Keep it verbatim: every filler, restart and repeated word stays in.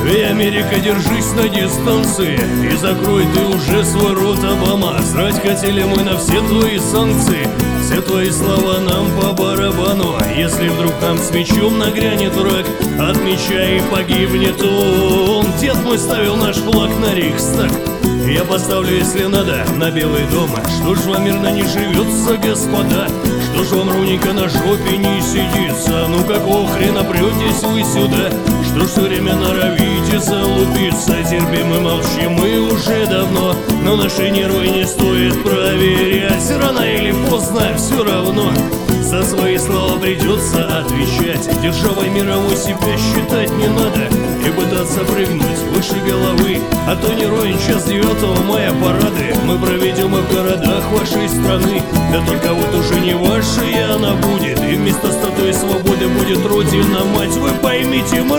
Эй, Америка, держись на дистанции и закрой ты уже свой рот, Обама. Срать хотели мы на все твои санкции, все твои слова нам по барабану. Если вдруг нам с мечом нагрянет враг, от меча и погибнет он. Дед мой ставил наш флаг на Рейхстаг, я поставлю, если надо, на Белый дом. Что ж вам мирно не живется, господа? Что ж вам ровненько на жопе не сидится? Ну какого хрена претесь вы сюда? Что ж все время норовите залупиться? Терпим и молчим мы уже давно, но наши нервы не стоит проверять. Рано или поздно все равно за свои слова придется отвечать. Державой мировой себя считать не надо и пытаться прыгнуть выше головы, а то не ровен час девятого мая парады мы проведем и в городах вашей страны. Да только вот уже не вашей она будет, и вместо статуи свободы будет Родина мать. Вы поймите, мы